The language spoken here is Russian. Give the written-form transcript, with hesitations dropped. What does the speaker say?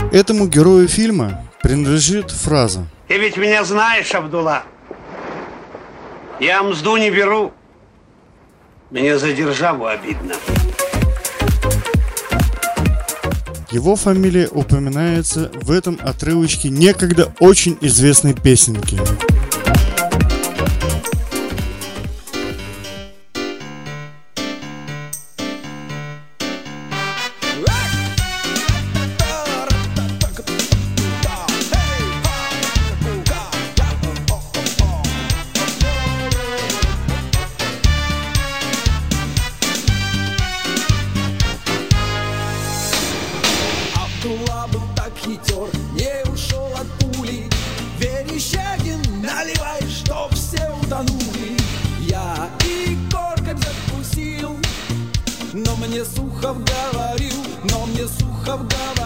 Этому герою фильма принадлежит фраза: «Ты ведь меня знаешь, Абдулла. Я мзду не беру. Мне за державу обидно». Его фамилия упоминается в этом отрывочке некогда очень известной песенки. Абдулла был так хитер, не ушел от пули. Верещагин, наливай, чтоб все утонули. Я и корком закусил, но мне Сухов говорил,